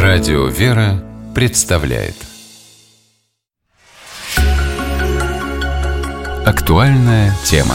Радио «Вера» представляет актуальная тема.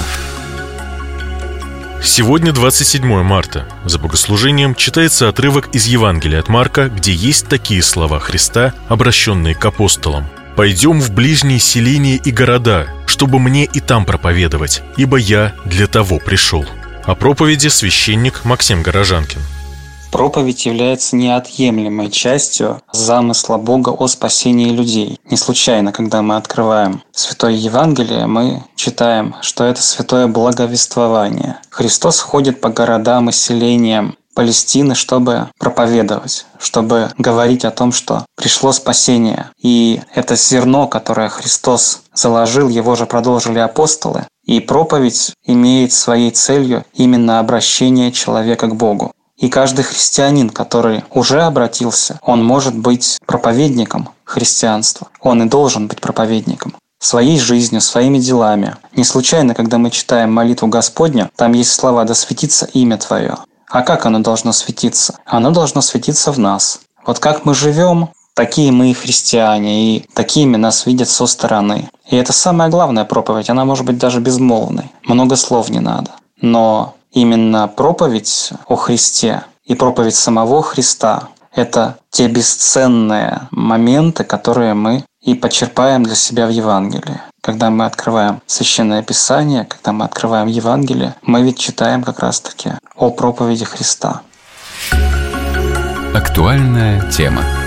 Сегодня 27 марта. За богослужением читается отрывок из Евангелия от Марка, где есть такие слова Христа, обращенные к апостолам: «Пойдем в ближние селения и города, чтобы мне и там проповедовать, ибо я для того пришел». О проповеди священник Максим Горожанкин. Проповедь является неотъемлемой частью замысла Бога о спасении людей. Не случайно, когда мы открываем Святое Евангелие, мы читаем, что это святое благовествование. Христос ходит по городам и селениям Палестины, чтобы проповедовать, чтобы говорить о том, что пришло спасение. И это зерно, которое Христос заложил, его же продолжили апостолы. И проповедь имеет своей целью именно обращение человека к Богу. И каждый христианин, который уже обратился, он может быть проповедником христианства. Он и должен быть проповедником. Своей жизнью, своими делами. Не случайно, когда мы читаем молитву Господню, там есть слова «Да светится имя Твое». А как оно должно светиться? Оно должно светиться в нас. Вот как мы живем, такие мы и христиане, и такими нас видят со стороны. И это самая главная проповедь, она может быть даже безмолвной. Много слов не надо. Но именно проповедь о Христе и проповедь самого Христа – это те бесценные моменты, которые мы и почерпаем для себя в Евангелии. Когда мы открываем Священное Писание, когда мы открываем Евангелие, мы ведь читаем как раз-таки о проповеди Христа. Актуальная тема.